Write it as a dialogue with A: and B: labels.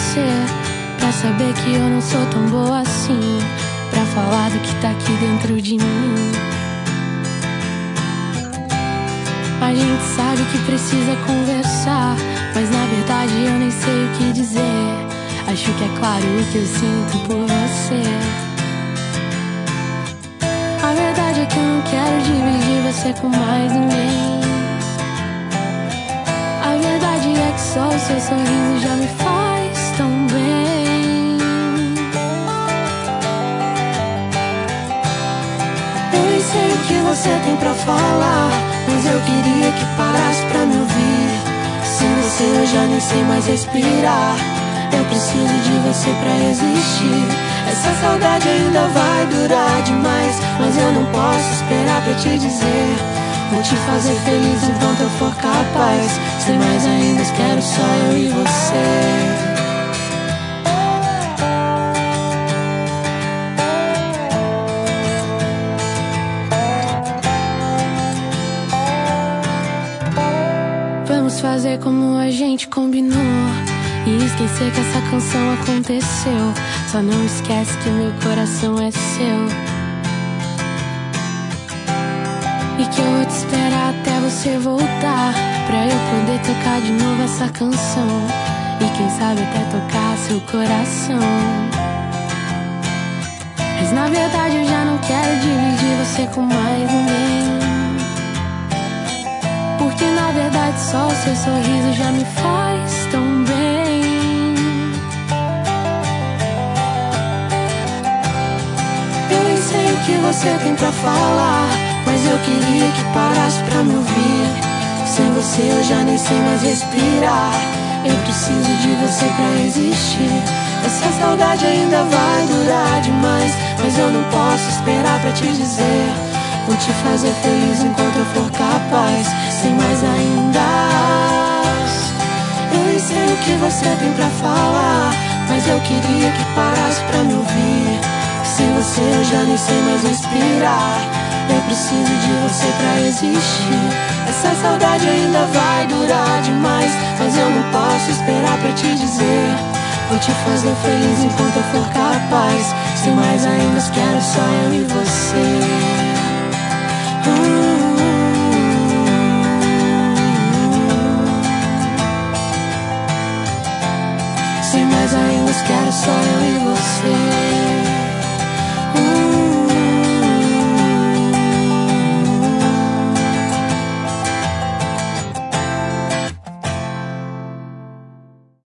A: você, pra saber que eu não sou tão boa assim, pra falar do que tá aqui dentro de mim. A gente sabe que precisa conversar, mas na verdade eu nem sei o que dizer. Acho que é claro o que eu sinto por você. A verdade é que eu não quero dividir você com mais ninguém. A verdade é que só o seu sorriso já me faz tão bem. Eu nem sei o que você tem pra falar, mas eu queria que parasse pra me ouvir. Sem você eu já nem sei mais respirar. Eu preciso de você pra existir. Essa saudade ainda vai durar demais, mas eu não posso esperar pra te dizer. Vou te fazer feliz enquanto eu for capaz. Sem mais ainda, quero só eu e você. Vamos fazer como a gente combinou e esquecer que essa canção aconteceu. Só não esquece que meu coração é seu e que eu vou te esperar até você voltar, pra eu poder tocar de novo essa canção e quem sabe até tocar seu coração. Mas na verdade eu já não quero dividir você com mais ninguém, porque na verdade só o seu sorriso já me faz tão bem. Eu nem sei o que você tem pra falar, mas eu queria que parasse pra me ouvir. Sem você eu já nem sei mais respirar. Eu preciso de você pra existir. Essa saudade ainda vai durar demais, mas eu não posso esperar pra te dizer. Vou te fazer feliz enquanto eu for capaz. Sem mais ainda. Eu nem sei o que você tem pra falar, mas eu queria que parasse pra me ouvir. Sem você eu já nem sei mais respirar. Eu preciso de você pra existir. Essa saudade ainda vai durar demais, mas eu não posso esperar pra te dizer. Vou te fazer feliz enquanto eu for capaz. Sem mais ainda, quero só eu e você. Sem mais ainda, quero só eu e você.